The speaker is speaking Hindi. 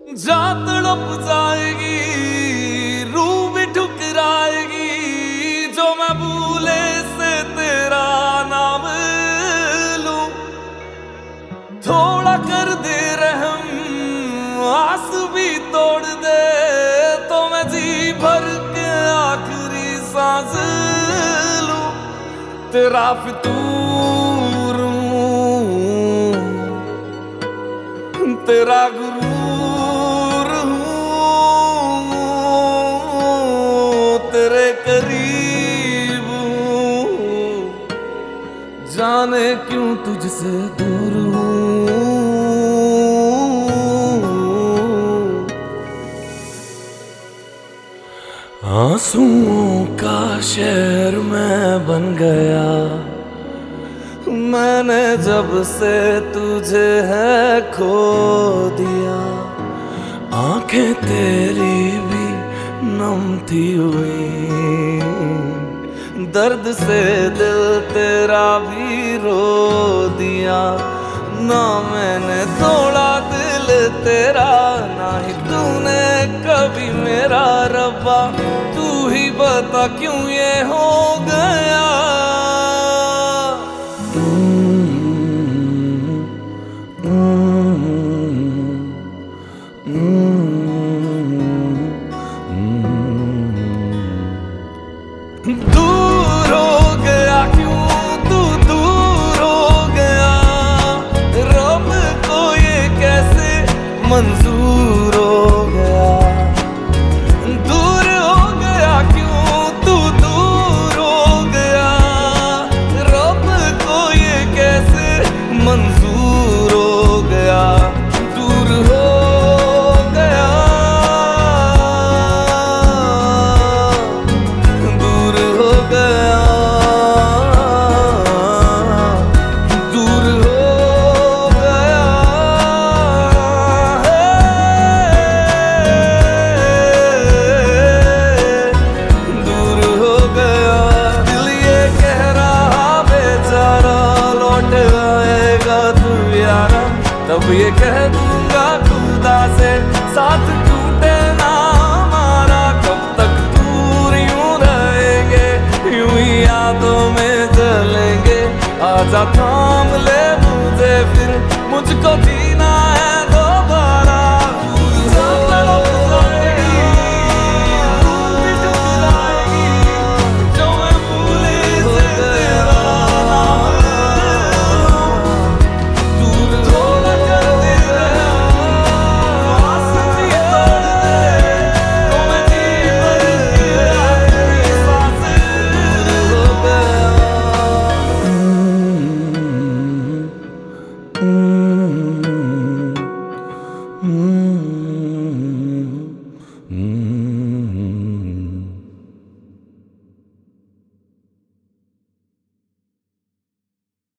जा तड़प जाएगी, रूह भी ठुकराएगी, जो मैं भूले से तेरा नाम लूं। थोड़ा कर दे रहम, आस भी तोड़ दे, तो मैं जी भर के आखिरी सांस लूं। तेरा फितूर हूं, तेरा गुरूर हूं, तेरे करीब हूं, जाने क्यों तुझसे दूर हूं। आंसुओं का शहर मैं बन गया, मैंने जब से तुझे है खो दिया। आंखें तेरी भी नम थी हुई, दर्द से दिल तेरा भी रो दिया। ना मैंने तोड़ा दिल तेरा, ना ही तूने कभी मेरा रब्बा। तू ही बता क्यों ये हो गया। दूर हो गया क्यों तू, दूर हो गया, रब को ये कैसे मंजूर हो गया। दूर हो गया क्यों तू, दूर हो गया, रब को ये कैसे मंजूर हो गया। दूर हो गया, दूर हो गया, दूर हो गया, दूर हो गया। दिल ये कह रहा बेचारा, लौट आएगा तू यारा। तब ये कह दूंगा खुदा से, साथ टूटे ना हमारा। कब तक दूर यूं रहेंगे, यूं ही यादों में जलेंगे। आजा थाम ले मुझे फिर, मुझको जीना है दोबारा। जो मैं भूले से तेरा नाम लूं। दूर थोड़ा कर दे आस भी तोड़ दे, तो मैं जी भर के आखिरी सांस हो गया। Mm-hmm.